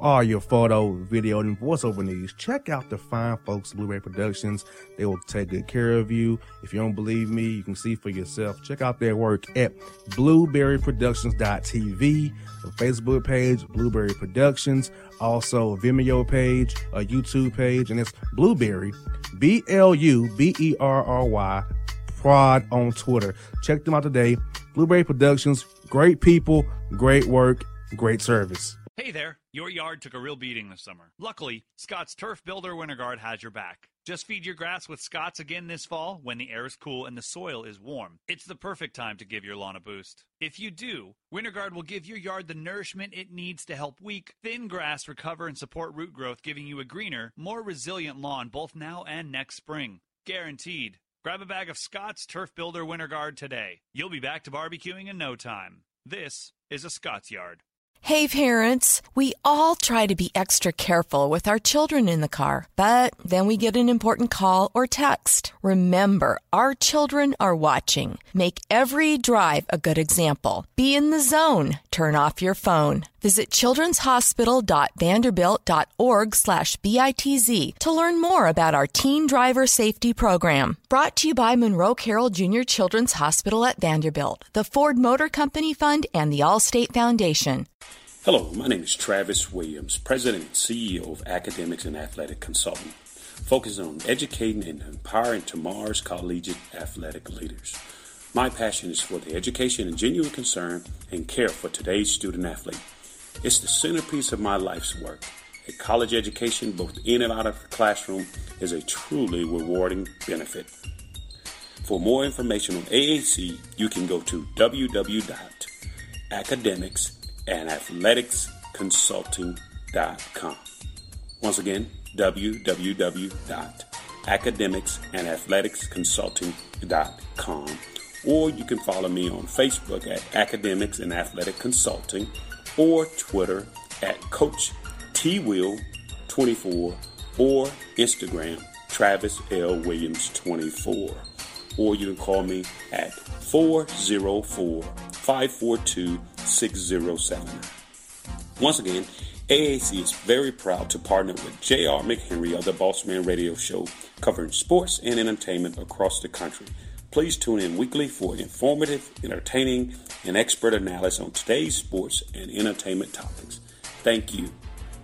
For all your photo, video, and voiceover needs, check out the fine folks at Blueberry Productions. They will take good care of you. If you don't believe me, you can see for yourself. Check out their work at blueberryproductions.tv, the Facebook page, Blueberry Productions, also a Vimeo page, a YouTube page, and it's Blueberry, BLUBERRY, Prod on Twitter. Check them out today. Blueberry Productions, great people, great work, great service. Hey there, your yard took a real beating this summer. Luckily, Scott's Turf Builder Winter Guard has your back. Just feed your grass with Scott's again this fall when the air is cool and the soil is warm. It's the perfect time to give your lawn a boost. If you do, Winter Guard will give your yard the nourishment it needs to help weak, thin grass recover and support root growth, giving you a greener, more resilient lawn both now and next spring. Guaranteed. Grab a bag of Scott's Turf Builder Winter Guard today. You'll be back to barbecuing in no time. This is a Scott's Yard. Hey parents, we all try to be extra careful with our children in the car, but then we get an important call or text. Remember, our children are watching. Make every drive a good example. Be in the zone. Turn off your phone. Visit childrenshospital.vanderbilt.org/BITZ to learn more about our Teen Driver Safety Program. Brought to you by Monroe Carroll Jr. Children's Hospital at Vanderbilt, the Ford Motor Company Fund, and the Allstate Foundation. Hello, my name is Travis Williams, President and CEO of Academics and Athletic Consulting, focusing on educating and empowering tomorrow's collegiate athletic leaders. My passion is for the education and genuine concern and care for today's student athlete. It's the centerpiece of my life's work. A college education, both in and out of the classroom, is a truly rewarding benefit. For more information on AAC, you can go to www.academicsandathleticsconsulting.com. Once again, www.academicsandathleticsconsulting.com. Or you can follow me on Facebook at Academics and Athletic Consulting, or Twitter at Coach TWill24, or Instagram Travis L. Williams 24. Or you can call me at 404-542-6079. Once again, AAC is very proud to partner with J.R. McHenry of the Boss Man Radio Show, covering sports and entertainment across the country. Please tune in weekly for informative, entertaining, and expert analysis on today's sports and entertainment topics. Thank you.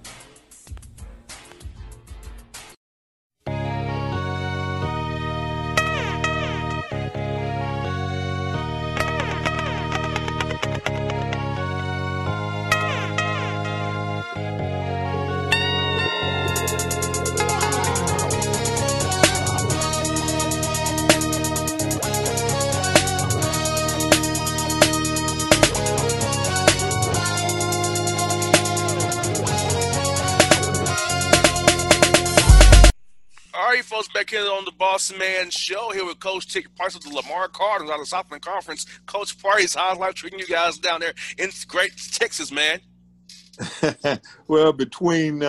Back here on the Boss Man Show, here with Coach Tick Price of the Lamar Cardinals out of the Southland Conference. Coach Price, how's life treating you guys down there in great Texas, man? Well, between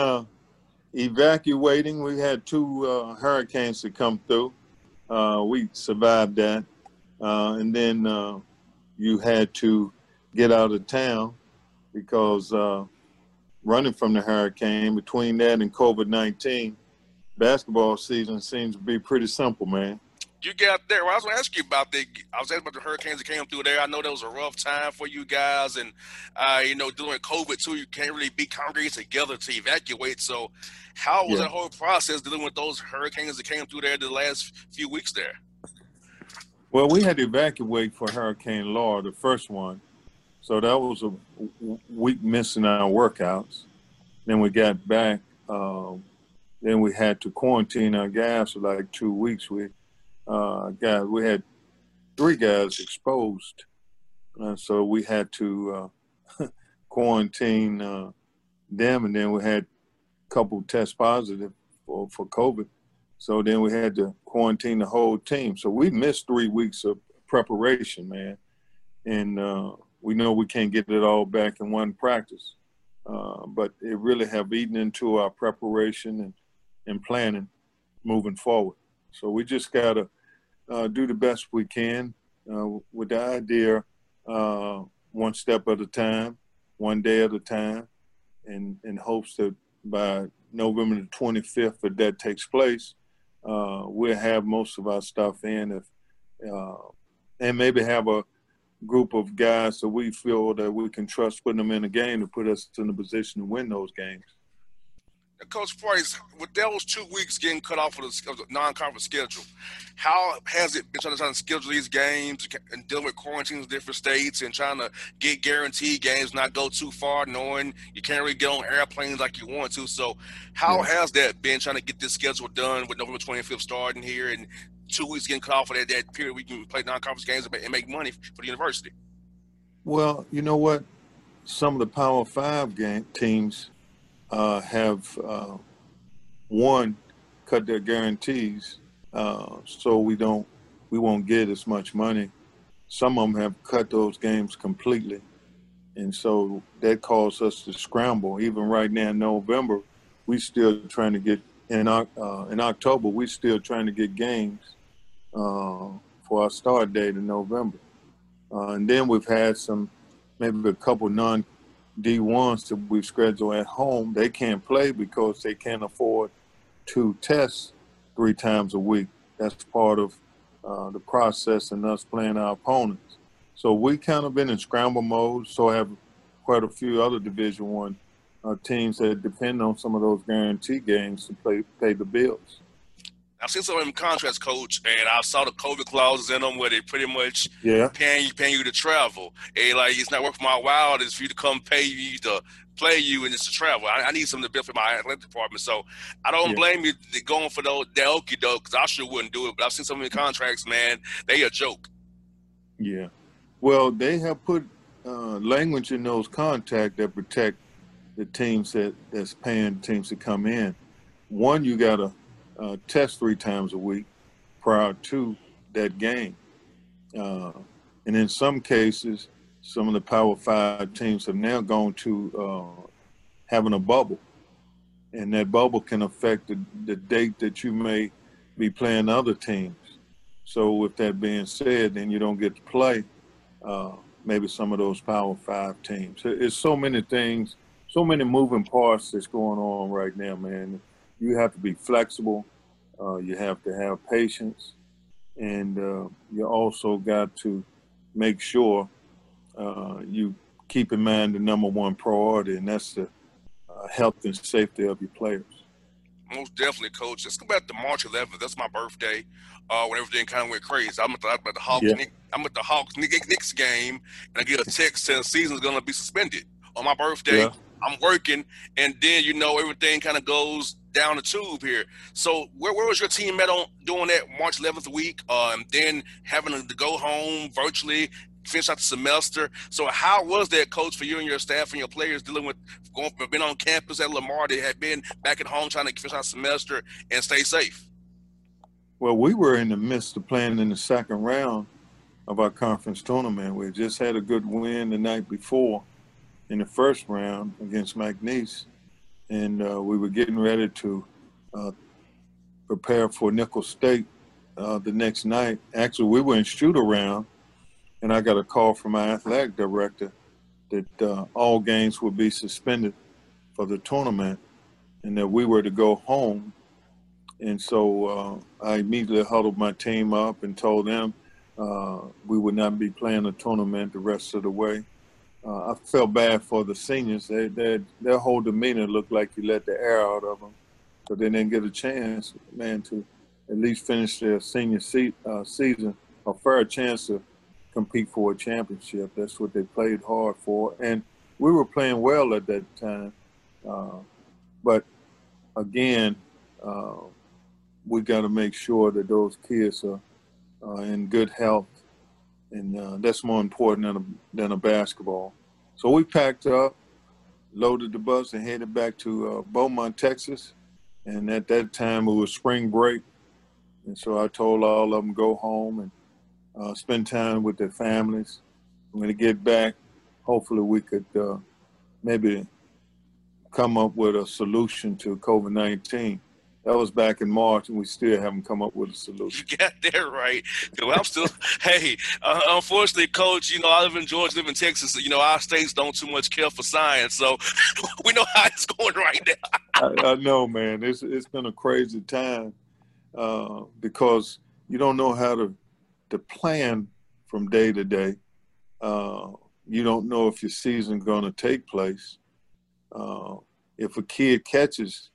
evacuating, we had two hurricanes to come through. We survived that. And then you had to get out of town because running from the hurricane, between that and COVID-19, basketball season seems to be pretty simple, man. You got there. Well, I was going to ask you about the hurricanes that came through there. I know that was a rough time for you guys, and during COVID too, you can't really be congregated together to evacuate. So, how was that whole process dealing with those hurricanes that came through there the last few weeks there? Well, we had to evacuate for Hurricane Laura, the first one. So that was a week missing our workouts. Then we got back. Then we had to quarantine our guys for like 2 weeks. We had 3 guys exposed, so we had to quarantine them, and then we had a couple test positive for COVID. So then we had to quarantine the whole team. So we missed 3 weeks of preparation, man, and we know we can't get it all back in one practice, but it really have eaten into our preparation and planning moving forward. So we just got to do the best we can with the idea one step at a time, one day at a time, in hopes that by November the 25th, if that takes place, we'll have most of our stuff in, and maybe have a group of guys that we feel that we can trust putting them in a game to put us in a position to win those games. Coach Price, with those 2 weeks getting cut off of the non-conference schedule, how has it been trying to schedule these games and dealing with quarantines in different states and trying to get guaranteed games, not go too far, knowing you can't really get on airplanes like you want to? So how has that been, trying to get this schedule done with November 25th starting here and 2 weeks getting cut off of that period we can play non-conference games and make money for the university? Well, you know what? Some of the Power 5 teams have one, cut their guarantees, so we won't get as much money. Some of them have cut those games completely, and so that caused us to scramble. Even right now in November, we still trying to get in October. We still trying to get games for our start date in November, and then we've had maybe a couple D1s that we've scheduled at home. They can't play because they can't afford to test 3 times a week. That's part of the process and us playing our opponents. So we kind of been in scramble mode. So have quite a few other Division I teams that depend on some of those guarantee games to pay the bills. I've seen some of them contracts, Coach, and I saw the COVID clauses in them where they pretty much paying you to travel. And like, it's not worth my while is for you to come pay you to play you and just to travel. I need something to benefit my athletic department. So I don't blame you going for the okie doke, because I sure wouldn't do it. But I've seen some of the contracts, man, they a joke. Yeah. Well, they have put language in those contracts that protect the teams that's paying teams to come in. One, you got to test 3 times a week prior to that game. And in some cases, some of the Power 5 teams have now gone to having a bubble. And that bubble can affect the date that you may be playing other teams. So with that being said, then you don't get to play maybe some of those Power 5 teams. It's so many things, so many moving parts that's going on right now, man. You have to be flexible. You have to have patience, and you also got to make sure you keep in mind the number one priority, and that's the health and safety of your players. Most definitely, Coach. Let's go back to March 11th. That's my birthday. When everything kind of went crazy, I'm at the Hawks. Yeah. I'm at the Hawks Knicks game, and I get a text saying the season's going to be suspended on my birthday. Yeah. I'm working, and then everything kind of goes down the tube here. So where was your team at on doing that March 11th week? Then having to go home virtually, finish out the semester. So how was that, Coach, for you and your staff and your players dealing with being on campus at Lamar? They had been back at home trying to finish out the semester and stay safe. Well, we were in the midst of playing in the second round of our conference tournament. We just had a good win the night before in the first round against McNeese. And we were getting ready to prepare for Nicholls State the next night. Actually, we were in shoot-around, and I got a call from my athletic director that all games would be suspended for the tournament and that we were to go home. And so I immediately huddled my team up and told them we would not be playing the tournament the rest of the way. I felt bad for the seniors. Their whole demeanor looked like you let the air out of them. So they didn't get a chance, man, to at least finish their senior season, a fair chance to compete for a championship. That's what they played hard for. And we were playing well at that time. But, again, we got to make sure that those kids are in good health. And that's more important than a basketball. So we packed up, loaded the bus, and headed back to Beaumont, Texas. And at that time, it was spring break. And so I told all of them go home and spend time with their families. When they get back, hopefully we could maybe come up with a solution to COVID-19. That was back in March, and we still haven't come up with a solution. You got that right. I'm still, hey, unfortunately, Coach, I live in Georgia, live in Texas. Our states don't too much care for science, so we know how it's going right now. I know, man. It's been a crazy time because you don't know how to plan from day to day. You don't know if your season's going to take place. If a kid catches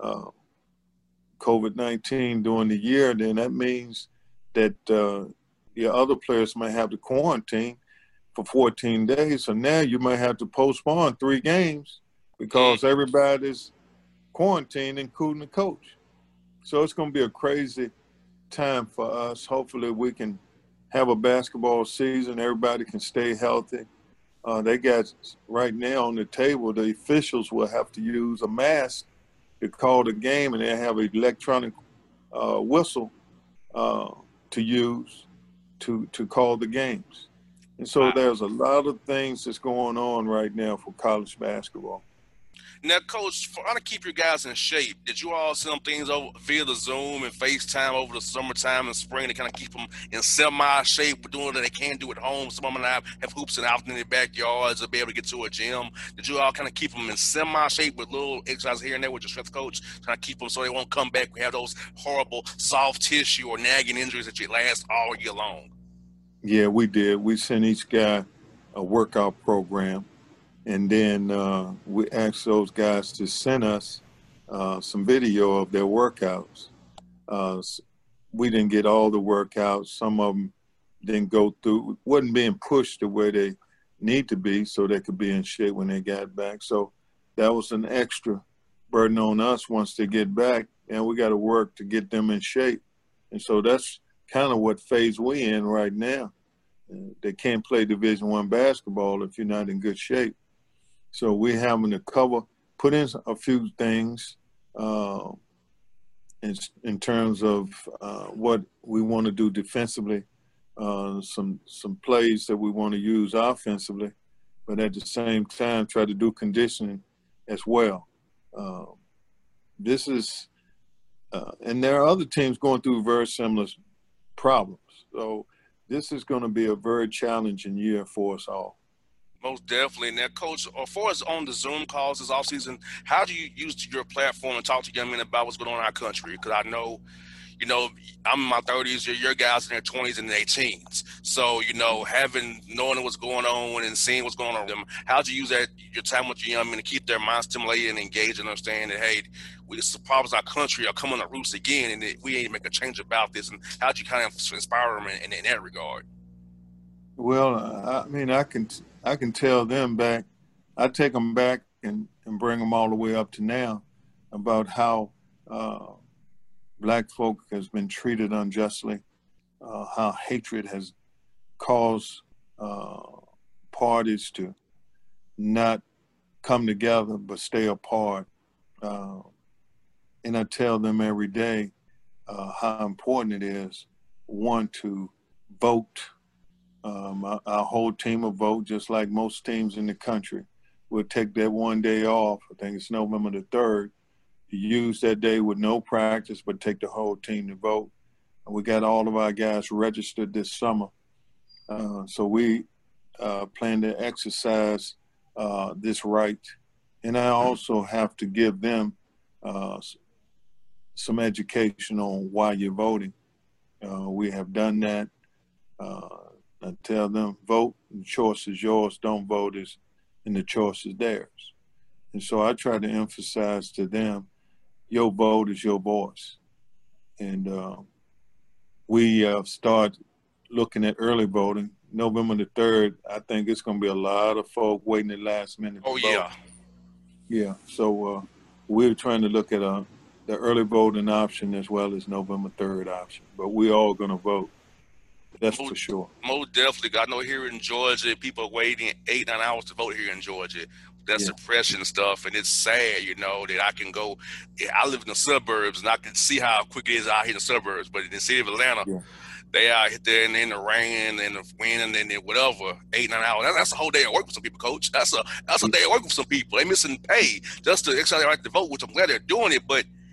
COVID-19 during the year, then that means that your other players might have to quarantine for 14 days. So now you might have to postpone 3 games because everybody's quarantined, including the coach. So it's going to be a crazy time for us. Hopefully we can have a basketball season. Everybody can stay healthy. They got right now on the table, the officials will have to use a mask to call the game, and they have an electronic whistle to use to call the games. And so there's a lot of things that's going on right now for college basketball. Now, Coach, for to keep you guys in shape, did you all send things over via the Zoom and FaceTime over the summertime and spring to kind of keep them in semi-shape, doing what they can do at home? Some of them have hoops and out in their backyards to be able to get to a gym. Did you all kind of keep them in semi-shape with little exercises here and there with your strength coach, trying to keep them so they won't come back and have those horrible soft tissue or nagging injuries that you last all year long? Yeah, we did. We sent each guy a workout program. And then we asked those guys to send us some video of their workouts. We didn't get all the workouts. Some of them didn't go through, wasn't being pushed to where they need to be so they could be in shape when they got back. So that was an extra burden on us once they get back, and we got to work to get them in shape. And so that's kind of what phase we in right now. They can't play Division I basketball if you're not in good shape. So we're having to put in a few things in terms of what we want to do defensively, some plays that we want to use offensively, but at the same time try to do conditioning as well. This is and there are other teams going through very similar problems. So this is going to be a very challenging year for us all. Most definitely. Now, Coach, as far as on the Zoom calls this offseason, how do you use your platform and talk to young men about what's going on in our country? Because I know, I'm in my 30s, your guys in their 20s and their teens. So, knowing what's going on and seeing what's going on with them, how do you use your time with your young men to keep their minds stimulated and engaged and understand that, hey, the problems in our country are coming to roost again and that we ain't make a change about this? And how do you kind of inspire them in that regard? Well, I can tell them back, I take them back and bring them all the way up to now about how Black folk has been treated unjustly, how hatred has caused parties to not come together but stay apart. And I tell them every day how important it is, one, to vote. Our whole team will vote just like most teams in the country. We'll take that one day off. I think it's November the 3rd. To use that day with no practice, but take the whole team to vote. And we got all of our guys registered this summer. So we plan to exercise this right. And I also have to give them some education on why you're voting. We have done that. I tell them, vote, the choice is yours, don't vote, and the choice is theirs. And so I try to emphasize to them, your vote is your voice. And we start looking at early voting. November the 3rd, I think it's going to be a lot of folk waiting at last minute to vote. Yeah. Yeah, so we're trying to look at the early voting option as well as November 3rd option. But we're all going to vote. That's for sure. Most definitely. I know here in Georgia, people are waiting 8-9 hours to vote here in Georgia. That's suppression stuff, and it's sad, that I can go. I live in the suburbs, and I can see how quick it is out here in the suburbs. But in the city of Atlanta, they out there in the rain and the wind and whatever, 8-9 hours. That's a whole day of work for some people, Coach. That's a day of work for some people. They missing pay just to exercise their right to vote, which I'm glad they're doing it. But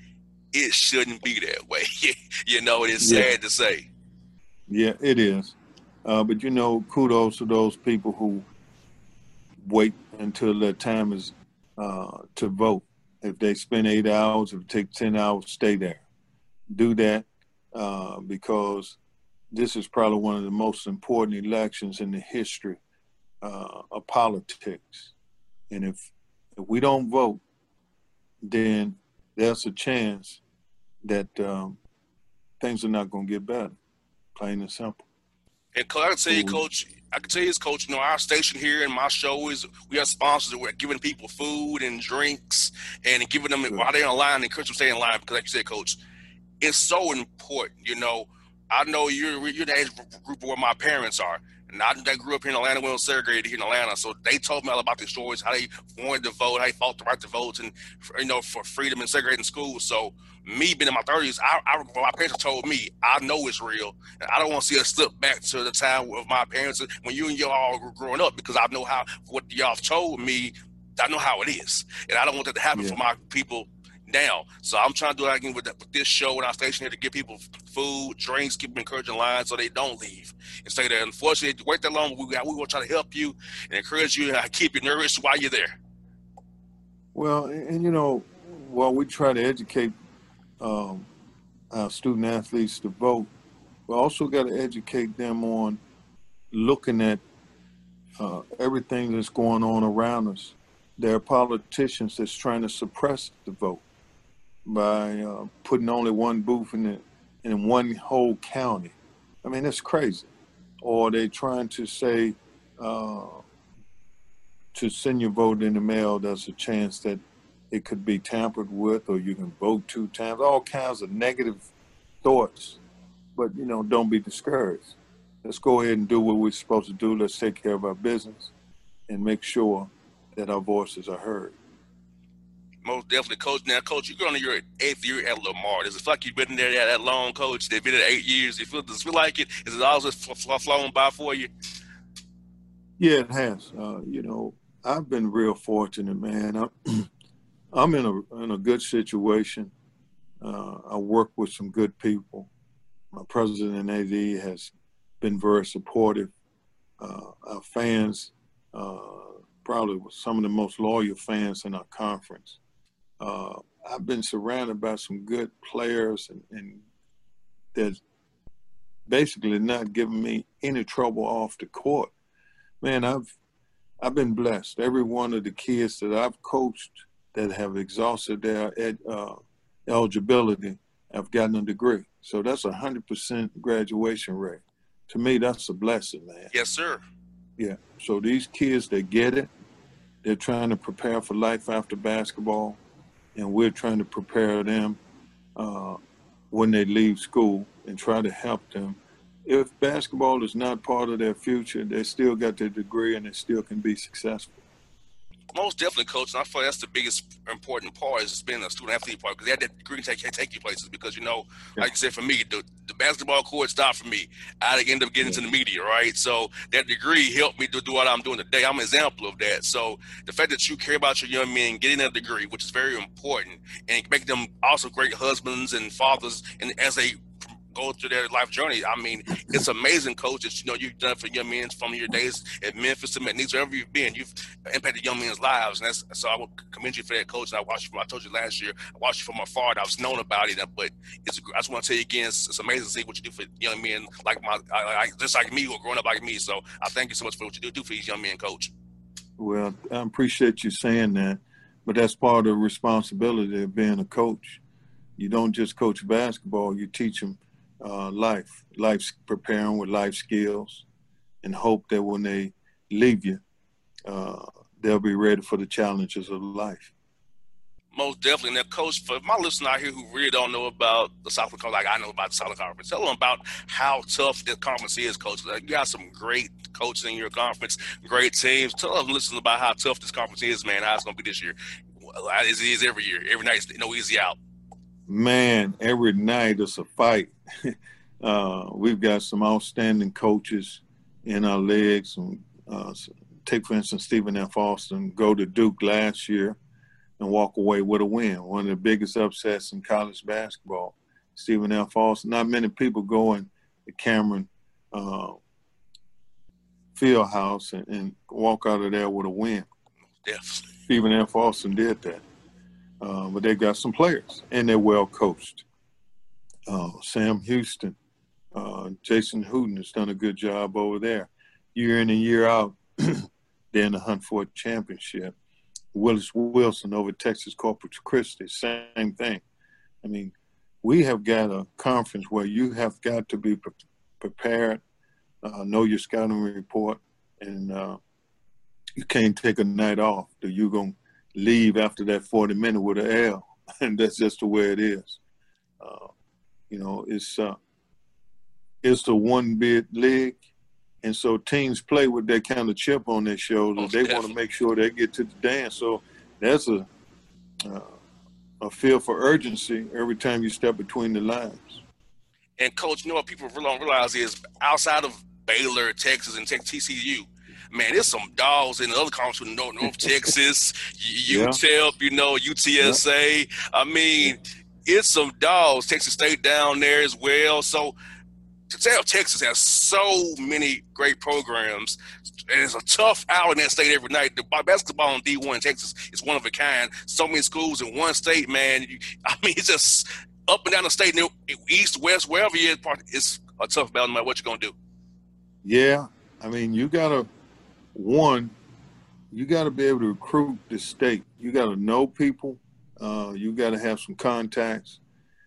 it shouldn't be that way. It's sad to say. Yeah, it is. But, kudos to those people who wait until their time is to vote. If they spend 8 hours, if it takes 10 hours, stay there. Do that because this is probably one of the most important elections in the history of politics. And if we don't vote, then there's a chance that things are not going to get better, plain and simple. And I can tell you, Coach, our station here and my show we have sponsors that we're giving people food and drinks and giving them while they're in line and encourage them to stay in line because, like you said, Coach, it's so important. I know you're the age group where my parents are. And I grew up here in Atlanta, we were segregated here in Atlanta. So they told me all about their stories, how they wanted to vote, how they fought the right to vote, and for freedom and segregating schools. So me being in my 30s, my parents told me, I know it's real. And I don't want to see us slip back to the time of my parents when you and y'all were growing up, because I know what y'all told me, I know how it is. And I don't want that to happen for my people now. So I'm trying to do that again with this show and our station here to give people food, drinks, keep them encouraged in line so they don't leave and stay there. Unfortunately, if you wait that long, we will try to help you and encourage you and keep you nourished while you're there. Well, and while we try to educate our student athletes to vote, we also got to educate them on looking at everything that's going on around us. There are politicians that's trying to suppress the vote by putting only one booth in one whole county. I mean, that's crazy. Or they trying to say to send your vote in the mail, there's a chance that it could be tampered with, or you can vote 2 times, all kinds of negative thoughts. But, don't be discouraged. Let's go ahead and do what we're supposed to do. Let's take care of our business and make sure that our voices are heard. Most definitely, Coach. Now, Coach, you're going to your 8th year at Lamar. Does it feel like you've been there that long, Coach? They've been there 8 years. Does it feel like it? Is it all just flown by for you? Yeah, it has. I've been real fortunate, man. I'm in a good situation. I work with some good people. My president and AD has been very supportive. Our fans, probably some of the most loyal fans in our conference. I've been surrounded by some good players and that's basically not giving me any trouble off the court. Man, I've been blessed. Every one of the kids that I've coached that have exhausted their eligibility have gotten a degree. So that's 100% graduation rate. To me, that's a blessing, man. Yes, sir. Yeah. So these kids, they get it. They're trying to prepare for life after basketball, and we're trying to prepare them when they leave school and try to help them. If basketball is not part of their future, they still got their degree and they still can be successful. Most definitely, Coach. And I feel that's the biggest important part is being a student athlete part, because that degree can take you places. Because like you said, for me, the basketball court stopped for me. I end up getting into the media, right? So that degree helped me to do what I'm doing today. I'm an example of that. So the fact that you care about your young men getting a degree, which is very important, and making them also great husbands and fathers, and as they go through their life journey. I mean, it's amazing, Coach, that you've done for young men from your days at Memphis to McNeese, wherever you've been. You've impacted young men's lives, and so I would commend you for that, Coach. And I told you last year, I watched you from afar. And I was known about it, but I just want to tell you again, it's amazing to see what you do for young men just like me, who are growing up like me. So I thank you so much for what you do for these young men, Coach. Well, I appreciate you saying that, but that's part of the responsibility of being a coach. You don't just coach basketball; you teach them life's preparing with life skills, and hope that when they leave you, they'll be ready for the challenges of life. Most definitely. Now, Coach, for my listeners out here who really don't know about the Southland Conference, like I know about the Southland Conference, tell them about how tough this conference is, Coach. Like, you got some great coaches in your conference, great teams. Tell them listeners about how tough this conference is, man, how it's going to be this year. As it is every year. Every night, no easy out. Man, every night is a fight. We've got some outstanding coaches in our leagues. Take, for instance, Stephen F. Austin, go to Duke last year. and walk away with a win. One of the biggest upsets in college basketball. Stephen F. Austin. Not many people go in the Cameron Fieldhouse and walk out of there with a win. Yes. Stephen F. Austin did that. But they got some players, and they're well coached. Sam Houston, Jason Hooten has done a good job over there. Year in and year out, they're in the hunt for a championship. Willis Wilson over Texas Corpus Christi, same thing. I mean, we have got a conference where you have got to be prepared, know your scouting report, and you can't take a night off. You're going to leave after that 40 minutes with an L, and that's just the way it is. It's a one-bid league, and so teams play with that kind of chip on their shoulders. They want to make sure they get to the dance. So that's a feel for urgency every time you step between the lines. And, Coach, you know what people really don't realize is outside of Baylor, Texas, and TCU, man, there's some dogs in the other conference with North Texas, UTEP, UTSA. I mean, it's some dogs. Texas State down there as well. So to tell Texas has so many great programs, and it's a tough hour in that state every night. The basketball in D1 in Texas is one of a kind. So many schools in one state, man. It's just up and down the state, east, west, wherever you are, it's a tough battle no matter what you're going to do. Yeah. I mean, you got to be able to recruit the state. You got to know people. You got to have some contacts.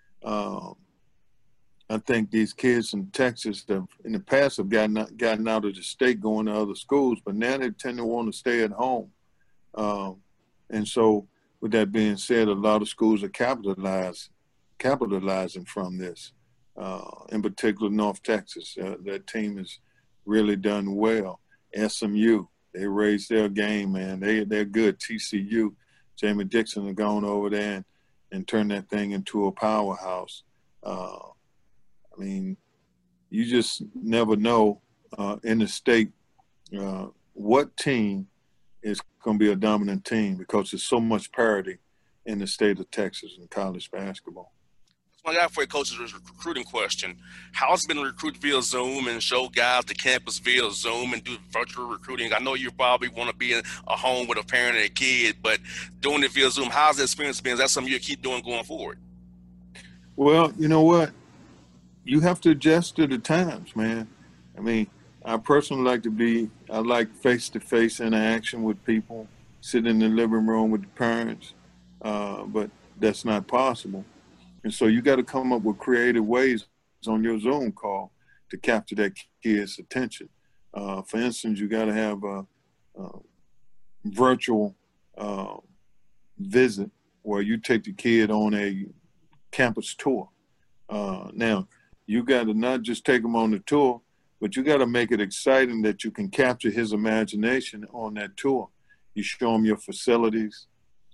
I think these kids in Texas have, in the past, have gotten out of the state going to other schools, but now they tend to want to stay at home. And so, with that being said, a lot of schools are capitalizing from this. In particular, North Texas, that team has really done well. SMU, they raised their game, man. They're good. TCU, Jamie Dixon has gone over there and turned that thing into a powerhouse. I mean, you just never know in the state what team is going to be a dominant team because there's so much parity in the state of Texas in college basketball. I got for you, Coach, is a recruiting question. How's it been to recruit via Zoom and show guys the campus via Zoom and do virtual recruiting? I know you probably want to be in a home with a parent and a kid, but doing it via Zoom, how's the experience been? Is that something you keep doing going forward? Well, you know what? You have to adjust to the times, man. I mean, I personally I like face-to-face interaction with people, sit in the living room with the parents, but that's not possible. And so you got to come up with creative ways on your Zoom call to capture that kid's attention. For instance, you got to have a virtual visit where you take the kid on a campus tour. Now, you got to not just take him on the tour, but you got to make it exciting that you can capture his imagination on that tour. You show him your facilities.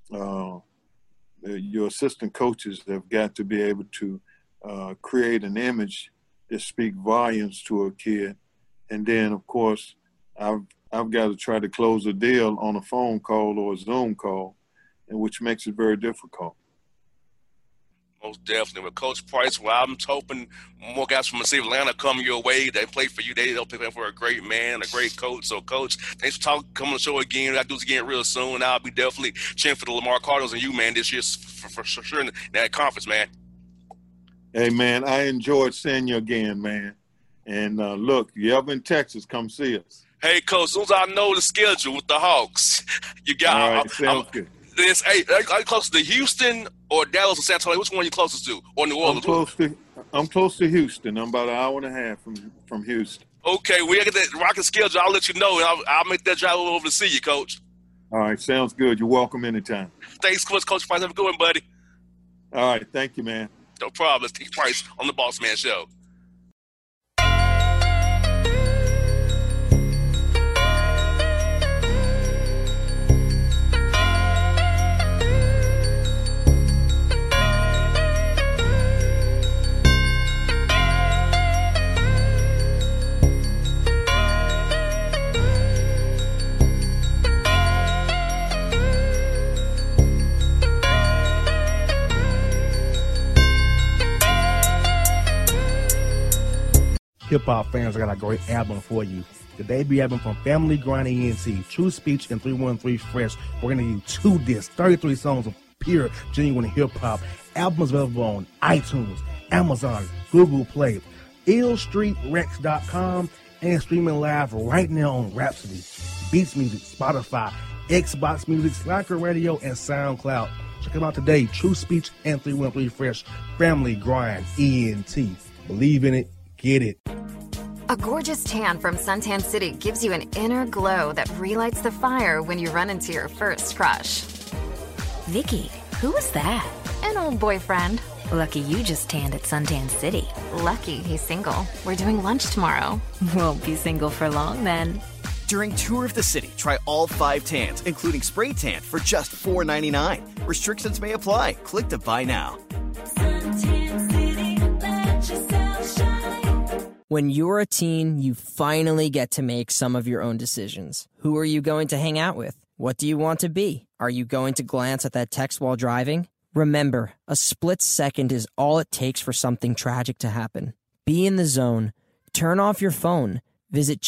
Your assistant coaches have got to be able to create an image that speak volumes to a kid. And then, of course, I've got to try to close a deal on a phone call or a Zoom call, which makes it very difficult. Most definitely. With Coach Price, well, I'm hoping more guys from the city of Atlanta come your way. They play for you. They'll pick up for a great man and a great coach. So, Coach, thanks for coming on the show again. I'll do this again real soon. And I'll be definitely cheering for the Lamar Cardinals and you, man, this year for sure in that conference, man. Hey, man, I enjoyed seeing you again, man. And, look, you ever in Texas, come see us. Hey, Coach, as soon as I know the schedule with the Hawks, you got all right, sounds good. Hey, are you close to Houston or Dallas or San Antonio? Which one are you closest to? Or New Orleans? I'm close to Houston. I'm about an hour and a half from Houston. Okay, we get that rocket schedule. I'll let you know, and I'll make that drive over to see you, Coach. All right, sounds good. You're welcome anytime. Thanks, Coach Price. Have a good one, buddy. All right, thank you, man. No problem. It's Steve Price on the Boss Man Show. hip-hop fans, I got a great album for you. The debut album from Family Grind ENT, True Speech and 313 Fresh. We're going to give you 2 discs, 33 songs of pure, genuine hip-hop. Albums available on iTunes, Amazon, Google Play, illstreetrex.com, and streaming live right now on Rhapsody, Beats Music, Spotify, Xbox Music, Slacker Radio, and SoundCloud. Check them out today. True Speech and 313 Fresh. Family Grind ENT. Believe in it. Get it. A gorgeous tan from Suntan City gives you an inner glow that relights the fire when you run into your first crush. Vicky, who was that? An old boyfriend. Lucky you just tanned at Suntan City. Lucky he's single. We're doing lunch tomorrow. Won't be single for long then. During Tour of the City, try all 5 tans, including spray tan, for just $4.99. Restrictions may apply. Click to buy now. When you're a teen, you finally get to make some of your own decisions. Who are you going to hang out with? What do you want to be? Are you going to glance at that text while driving? Remember, a split second is all it takes for something tragic to happen. Be in the zone. Turn off your phone. Visit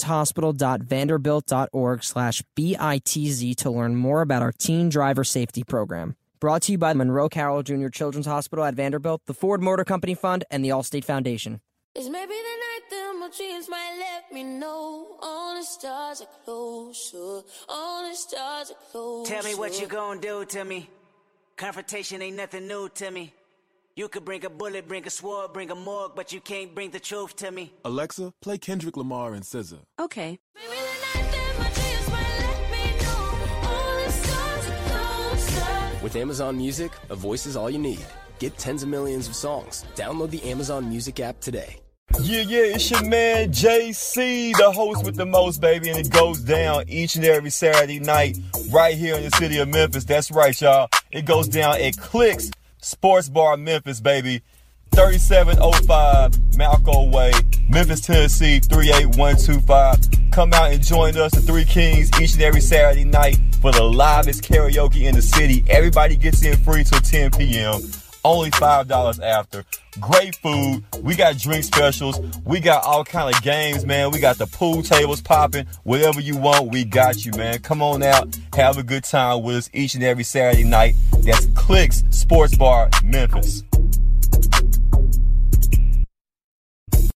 childrenshospital.vanderbilt.org/BITZ to learn more about our teen driver safety program. Brought to you by Monroe Carroll Jr. Children's Hospital at Vanderbilt, the Ford Motor Company Fund, and the Allstate Foundation. It's maybe the night that my dreams might let me know. All the stars are closer. All the stars are closer. Tell me what you gonna do to me. Confrontation ain't nothing new to me. You could bring a bullet, bring a sword, bring a morgue, but you can't bring the truth to me. Alexa, play Kendrick Lamar and SZA. Okay. Maybe the night that my dreams might let me know. All the stars are closer. With Amazon Music, a voice is all you need. Get tens of millions of songs. Download the Amazon Music app today. Yeah, it's your man JC, the host with the most, baby, and it goes down each and every Saturday night right here in the city of Memphis. That's right, y'all. It goes down at Clicks Sports Bar Memphis, baby. 3705 Malco Way, Memphis, Tennessee, 38125. Come out and join us, the Three Kings, each and every Saturday night for the livest karaoke in the city. Everybody gets in free till 10 p.m. Only $5 after. Great food. We got drink specials. We got all kind of games, man. We got the pool tables popping. Whatever you want, we got you, man. Come on out. Have a good time with us each and every Saturday night. That's Clicks Sports Bar, Memphis.